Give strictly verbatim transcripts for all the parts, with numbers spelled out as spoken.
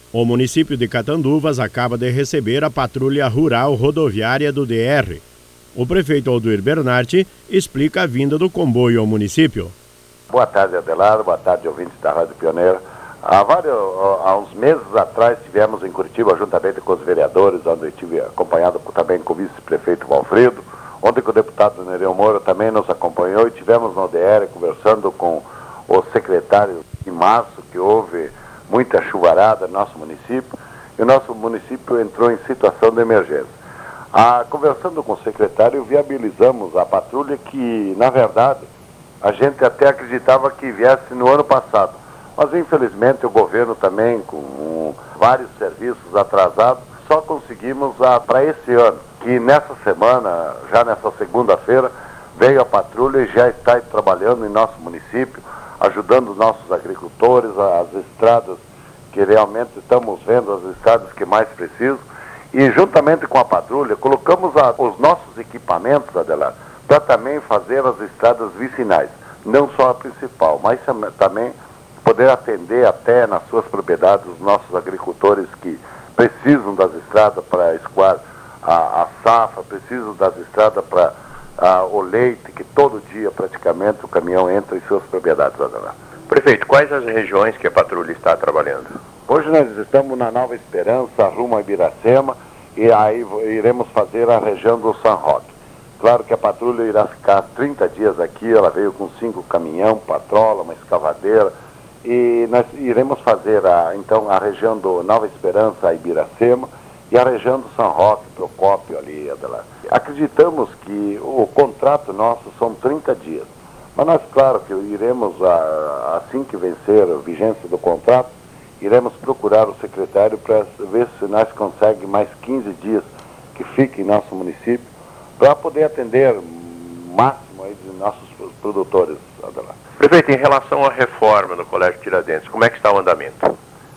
O município de Catanduvas acaba de receber a patrulha rural rodoviária do D R. O prefeito Alduir Bernardi explica a vinda do comboio ao município. Boa tarde, Adelardo. Boa tarde, ouvintes da Rádio Pioneira. Há, vários, há uns meses atrás estivemos em Curitiba, juntamente com os vereadores, onde eu estive acompanhado também com o vice-prefeito Valfrido, onde o deputado Nereu Moura também nos acompanhou, e tivemos no D R conversando com o secretário em março, que houve muita chuvarada no nosso município, e o nosso município entrou em situação de emergência. Ah, conversando com o secretário, viabilizamos a patrulha que, na verdade, a gente até acreditava que viesse no ano passado. Mas, infelizmente, o governo também, com um, vários serviços atrasados, só conseguimos para esse ano, que nessa semana, já nessa segunda-feira, veio a patrulha e já está trabalhando em nosso município, ajudando os nossos agricultores, as estradas que realmente estamos vendo, as estradas que mais precisam, e juntamente com a patrulha colocamos a, os nossos equipamentos, Adelar, para também fazer as estradas vicinais, não só a principal, mas também poder atender até nas suas propriedades os nossos agricultores que precisam das estradas para escoar a, a safra, precisam das estradas para Ah, o leite, que todo dia praticamente o caminhão entra em suas propriedades. Adelar. Prefeito, quais as regiões que a patrulha está trabalhando? Hoje nós estamos na Nova Esperança, rumo a Ibiracema, e aí iremos fazer a região do São Roque. Claro que a patrulha irá ficar trinta dias aqui, ela veio com cinco caminhão, patrola, uma escavadeira, e nós iremos fazer a, então a região do Nova Esperança a Ibiracema, e a região do São Roque, Procópio ali, Adelar. Acreditamos que o contrato nosso são trinta dias, mas nós, claro, que iremos, assim que vencer a vigência do contrato, iremos procurar o secretário para ver se nós conseguimos mais quinze dias que fique em nosso município, para poder atender o máximo aí de nossos produtores, Adelar. Prefeito, em relação à reforma do Colégio Tiradentes, como é que está o andamento?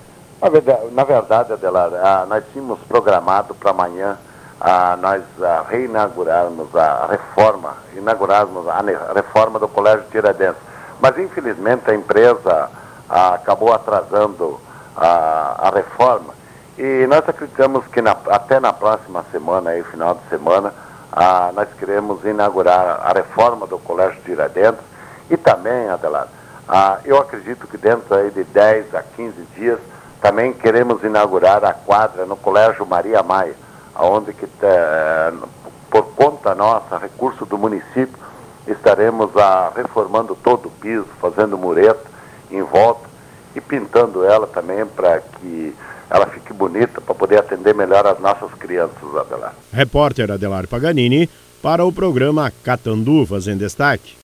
Na verdade, Adelar, ah, nós tínhamos programado para amanhã ah, nós ah, reinaugurarmos a reforma, inaugurarmos a reforma do Colégio Tiradentes. Mas, infelizmente, a empresa ah, acabou atrasando ah, a reforma, e nós acreditamos que na, até na próxima semana, aí, final de semana, ah, nós queremos inaugurar a reforma do Colégio Tiradentes. E também, Adelar, ah, eu acredito que dentro aí de dez a quinze dias também queremos inaugurar a quadra no Colégio Maria Maia, onde que, eh, por conta nossa, recurso do município, estaremos ah, reformando todo o piso, fazendo mureta em volta e pintando ela também para que ela fique bonita, para poder atender melhor as nossas crianças, Adelar. Repórter Adelar Paganini para o programa Catanduvas em Destaque.